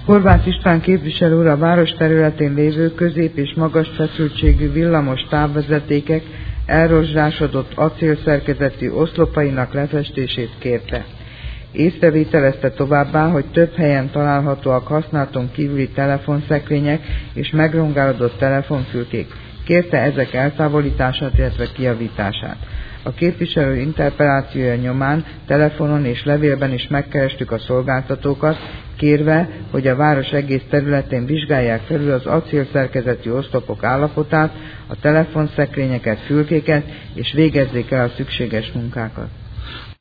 Horváth István képviselő úr a város területén lévő közép- és magas feszültségű villamos távvezetékek elrozsdásodott acélszerkezetű oszlopainak lefestését kérte. Észrevételezte továbbá, hogy több helyen találhatóak használaton kívüli telefonszekrények és megrongálódott telefonfülkék. Kérte ezek eltávolítását, illetve kijavítását. A képviselő interpellációja nyomán telefonon és levélben is megkerestük a szolgáltatókat, kérve, hogy a város egész területén vizsgálják felül az acélszerkezetű oszlopok állapotát, a telefonszekrényeket, fülkéket, és végezzék el a szükséges munkákat.